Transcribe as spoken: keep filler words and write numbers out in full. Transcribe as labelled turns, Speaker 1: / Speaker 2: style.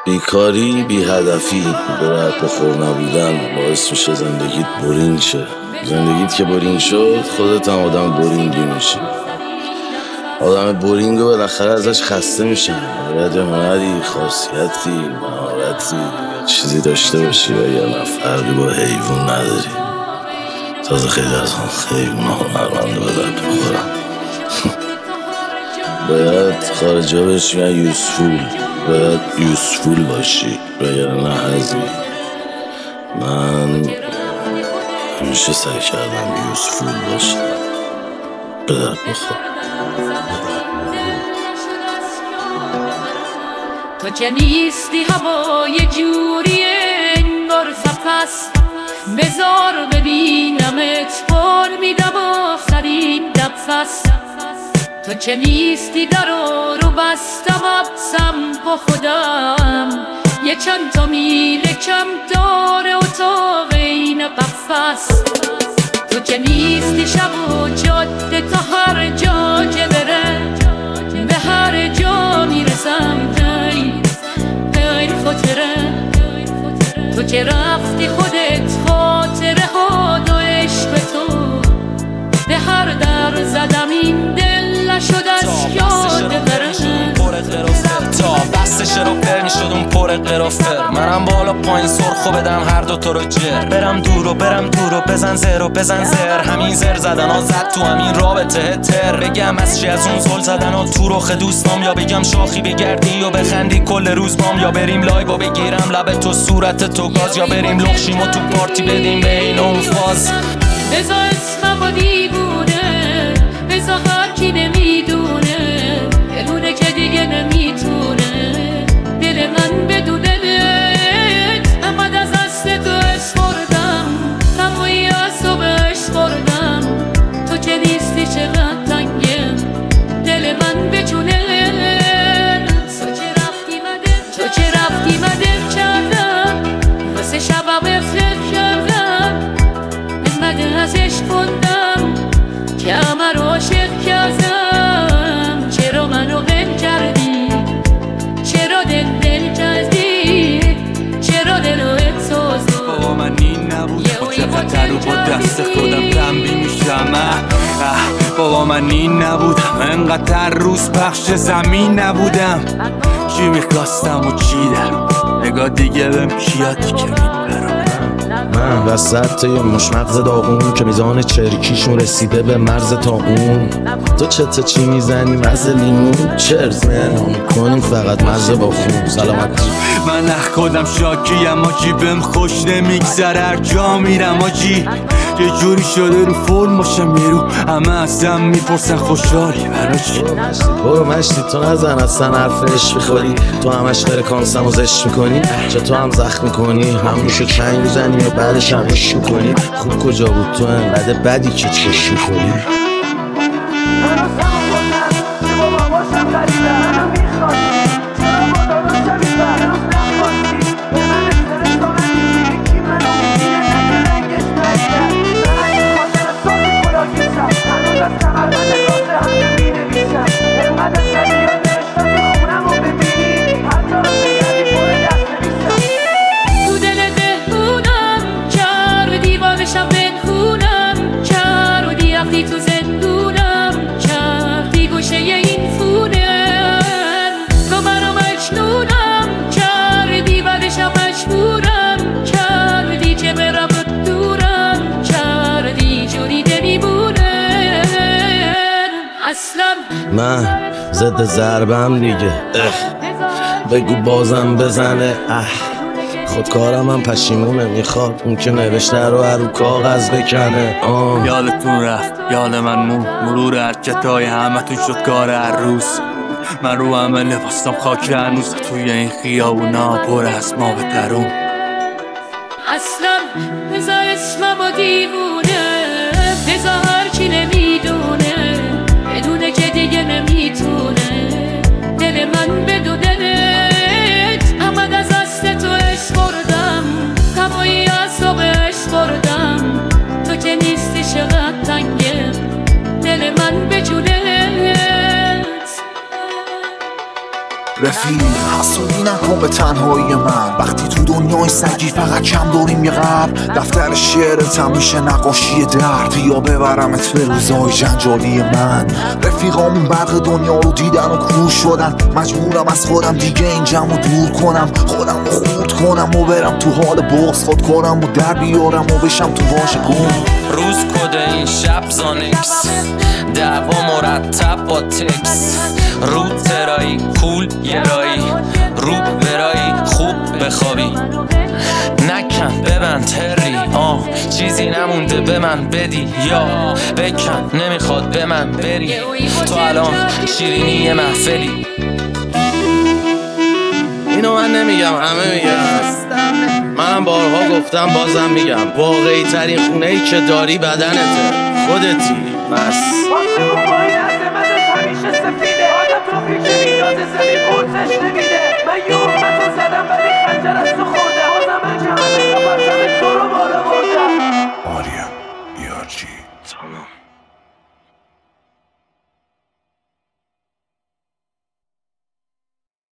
Speaker 1: بیکاری بی هدفی به رد بخور نبودن باعث میشه زندگیت برینگ شه. زندگیت که برینگ شد خودت هم آدم برینگی میشی. آدم برینگ رو بالاخره ازش خسته میشن. باید یه هنری، خاصیتی، مهارتی یا چیزی داشته باشی و یا نه فرقی با حیوان نداری. تازه خیلی از اون حیوان ها هنرمنده به درد بخورن. باید خارجی ها بهش میگن یوزفول. باید یوزفول باشی و یا نه هزی. من همیشه سعی کردم یوزفول باشم. به درد بخور.
Speaker 2: تو که نیستی هوا یه جوری انگار سپس، بذار ببینمت بار میدم آخرین نفس. تو که نیستی درو رو بستم ابسم با خودم، یه چند تا میل کم داره اتاق این قفس. تو که نیستی شب و جاده تا هر جا که بره، به هر جا میرسم غیر غیر خاطره. تو که رفتی خودت خاطره ها و عشق تو، به هر در زدم این دل نشد از یاد بره.
Speaker 3: تا بستش رو پر میشد اون پر قرافر، منم بالا پایین سرخو بدم هر دو تا رو جر. برم دور و برم دور و بزن زر و بزن زر، همین زر زدن ها زد تو همین رابطه تر. بگم از چی از اون زل زدن ها تو رخ دوستام، یا بگم شاخی بگردی و بخندی کل روز بام، یا بریم لایو و بگیرم لب تو صورت تو گاز، یا بریم لخشیم و تو پارتی بدیم به این اون فاز.
Speaker 2: بزا اسمم و دیوونه، بزا هر کی نمیدونه، بدونه که دیگه نمیتونه دل من بدونه. احمد از دست تو اسپردم، تمایی از تو بهش خوردم. تو که نیستی چقدر تنگم دل من بچونه. تو که رفتی مدر تو که رفتی مدر کردم، واسه شبم افرد کردم. احمد ازش خوندم که همه رو عاشق کردم. چرا منو غم کردی؟ چرا دل دل کردی؟ چرا دل رو احساس
Speaker 4: بابا من این نبود، با چقدر رو با دست خودم تنبی میشم. بابا من این نبودم، انقدر روز پخش زمین نبودم. چی میخواستم و چی دارم، نگاه دیگه بهم کیاتی که میبرم.
Speaker 1: من وسط یه مشمغز داغون که میزان چرکیشون رسیده به مرز تا اون. تو چته چی میزنی مرز لیمون؟ چرز نه کنیم فقط مرز با خون. سلامت
Speaker 4: من نخ خودم شاکی اما جیبم خوش نمیگذره، هر جا میرم آجی یه جوری شده رو فرم باشم. یه رو همه ازم میپرسن خوشحالی برا چی؟
Speaker 1: برو مشتی تو نزن اصلا حرف عشق میخوری. تو همش فرکانسم و زشت میکنی، چه تو هم زخم میکنی. همونشو چنگ میزنی و بعدش هم عشق میکنی. خوب کجا بود تو انقدر بدی که چشم میکنی.
Speaker 2: تو زندونم کردی گوشه این فونم، تو منو مجنونم کردی بعدشم مجبورم کردی که برم دورم کردی جوری نمیمونه اصلا.
Speaker 1: من ضد ضربم دیگه، بگو بازم بزنه. اه خودکارم هم پشیمونه، میخواد اون که نوشته رو هر رو کاغذ بکنه. آه.
Speaker 4: یادتون رفت یاد من مون، مرور حرکتای همه تون شد کار هر روز. من رو همه لباستم خاک هنوز، توی این خیابونا پر از ما به درون.
Speaker 2: اصلا بزا اسمم و دیوونه، بزا هر کی نمیدونه، بدونه که دیگه نمیتونه دل من بدونه. احمد از دست تو اسپردم، تمایی از تو بهش خوردم. تو که نیستی چقدر تنگم دل من بجونه.
Speaker 5: رفیق حسودی نکن به تنهایی من، وقتی تو دنیای سگی فقط کم داریم یه قبر. دفتر شعرتم میشه نقاشی درد، بیا ببرمت به روزای جنجالی من. رفیقامون برق دنیا رو دیدن و کور شدن، مجبورم از خودم دیگه این جمع دور کنم، خودم رو خورد کنم و برم تو حال بغض خود کنم و در بیارم و بشم تو واژه گم.
Speaker 3: روز کد این شب زانکس، دعوا مرتب با تکس، رو ترایی کول یه رایی، رو برایی خوب بخوابی، نکن ببند هری آه چیزی نمونده به من بدی یا بکن نمیخواد به من بری، تو الان شیرینی محفلی.
Speaker 1: اینو من نمیگم، همه میگم، منم بارها گفتم بازم میگم، واقعی ترین خونه ای که داری بدنته، خودتی. بس